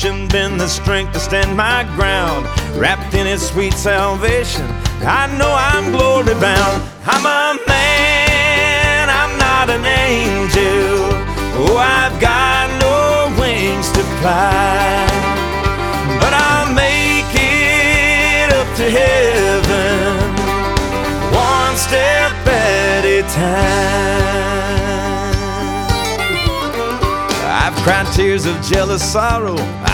affliction, been the strength to stand my ground. Wrapped in His sweet salvation, I know I'm glory bound. I'm a man, I'm not an angel. Oh, I've got no wings to fly, but I'll make it up to heaven, one step at a time. I've cried tears of jealous sorrow,